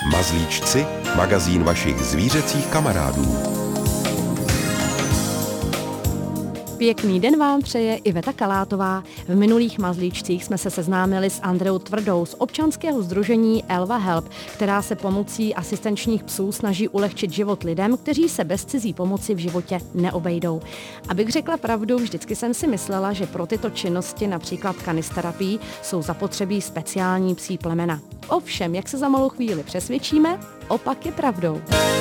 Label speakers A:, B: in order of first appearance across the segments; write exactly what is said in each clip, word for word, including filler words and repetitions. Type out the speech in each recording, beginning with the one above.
A: Mazlíčci, magazín vašich zvířecích kamarádů.
B: Pěkný den vám přeje Iveta Kalátová. V minulých Mazlíčcích jsme se seznámili s Andreou Tvrdou z občanského sdružení Elva Help, která se pomocí asistenčních psů snaží ulehčit život lidem, kteří se bez cizí pomoci v životě neobejdou. Abych řekla pravdu, vždycky jsem si myslela, že pro tyto činnosti, například kanisterapii, jsou zapotřebí speciální psí plemena. Ovšem, jak se za malou chvíli přesvědčíme, opak je pravdou.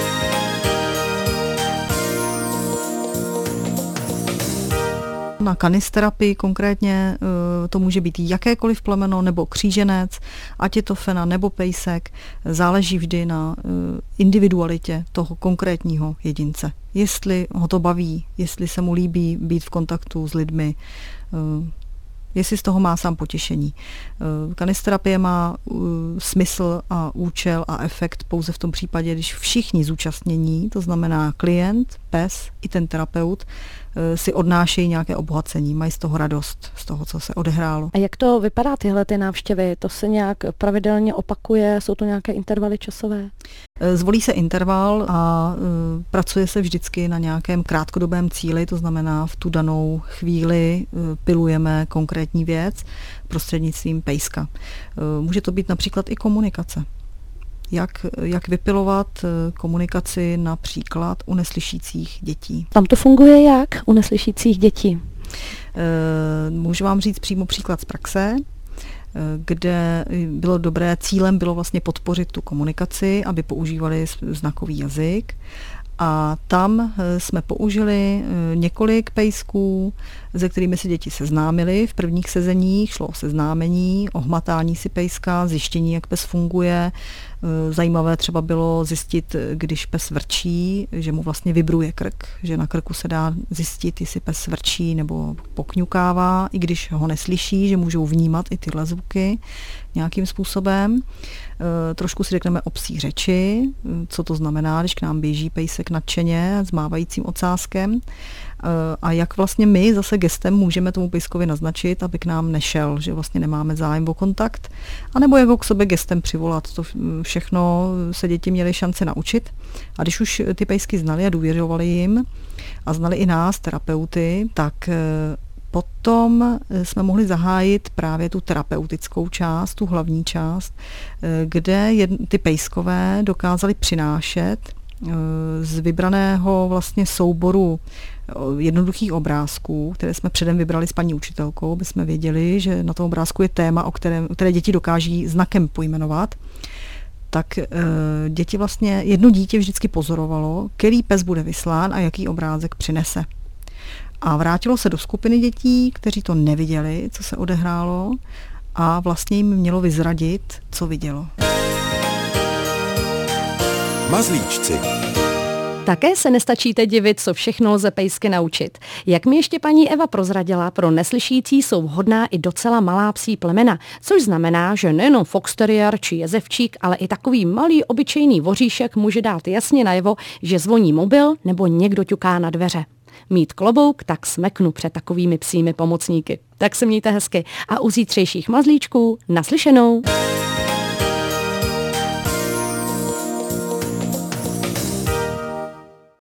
C: Na kanisterapii konkrétně to může být jakékoliv plemeno nebo kříženec, ať je to fena nebo pejsek, záleží vždy na individualitě toho konkrétního jedince. Jestli ho to baví, jestli se mu líbí být v kontaktu s lidmi, jestli z toho má sám potěšení. Kanisterapie má smysl a účel a efekt pouze v tom případě, když všichni zúčastnění, to znamená klient, pes i ten terapeut, si odnášejí nějaké obohacení, mají z toho radost, z toho, co se odehrálo.
B: A jak to vypadá tyhle ty návštěvy? To se nějak pravidelně opakuje? Jsou to nějaké intervaly časové?
C: Zvolí se interval a uh, pracuje se vždycky na nějakém krátkodobém cíli, to znamená v tu danou chvíli uh, pilujeme konkrétní věc prostřednictvím pejska. Uh, může to být například i komunikace. Jak, jak vypilovat komunikaci například u neslyšících dětí.
B: Tam to funguje jak u neslyšících dětí?
C: E, můžu vám říct přímo příklad z praxe, kde bylo dobré, cílem bylo vlastně podpořit tu komunikaci, aby používali znakový jazyk. A tam jsme použili několik pejsků, se kterými se děti seznámily. V prvních sezeních šlo o seznámení, o hmatání si pejska, zjištění, jak pes funguje. Zajímavé třeba bylo zjistit, když pes vrčí, že mu vlastně vibruje krk, že na krku se dá zjistit, jestli pes vrčí nebo pokňukává, i když ho neslyší, že můžou vnímat i tyhle zvuky nějakým způsobem. Trošku si řekneme o psí řeči, co to znamená, když k nám běží pejsek nadšeně s mávajícím ocáskem a jak vlastně my zase gestem můžeme tomu pejskovi naznačit, aby k nám nešel, že vlastně nemáme zájem o kontakt, anebo jak ho k sobě gestem přivolat. To všechno se děti měly šanci naučit a když už ty pejsky znali a důvěřovali jim a znali i nás, terapeuty, tak potom jsme mohli zahájit právě tu terapeutickou část, tu hlavní část, kde ty pejskové dokázali přinášet z vybraného vlastně souboru jednoduchých obrázků, které jsme předem vybrali s paní učitelkou, aby jsme věděli, že na tom obrázku je téma, o kterém, které děti dokáží znakem pojmenovat. Tak e, děti vlastně, jedno dítě vždycky pozorovalo, který pes bude vyslán a jaký obrázek přinese. A vrátilo se do skupiny dětí, kteří to neviděli, co se odehrálo, a vlastně jim mělo vyzradit, co vidělo.
A: Mazlíčci.
B: Také se nestačíte divit, co všechno lze pejsky naučit. Jak mi ještě paní Eva prozradila, pro neslyšící jsou vhodná i docela malá psí plemena, což znamená, že nejenom fox terrier či jezevčík, ale i takový malý obyčejný voříšek může dát jasně najevo, že zvoní mobil nebo někdo ťuká na dveře. Mít klobouk, tak smeknu před takovými psími pomocníky. Tak se mějte hezky a u zítřejších mazlíčků naslyšenou.